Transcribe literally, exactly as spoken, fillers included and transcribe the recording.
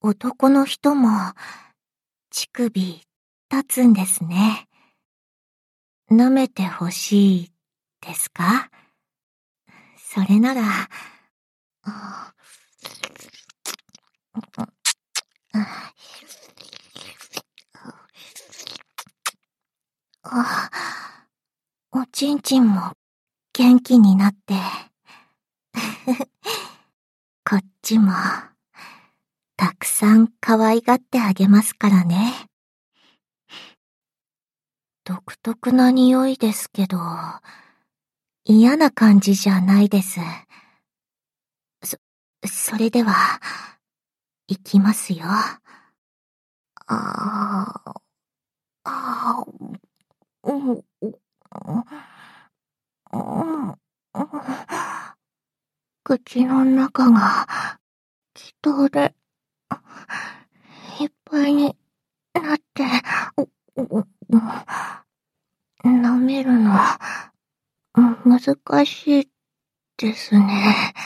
男の人も乳首立つんですね。舐めてほしいですか？それなら、ああ、おちんちんも元気になって、こっちもたくさん可愛がってあげますからね。独特な匂いですけど、嫌な感じじゃないです。そ、それでは、いきますよ。ああ、ああ、うん、うん、うん、口の中が気筒でいっぱいになって、舐めるの難しいですね。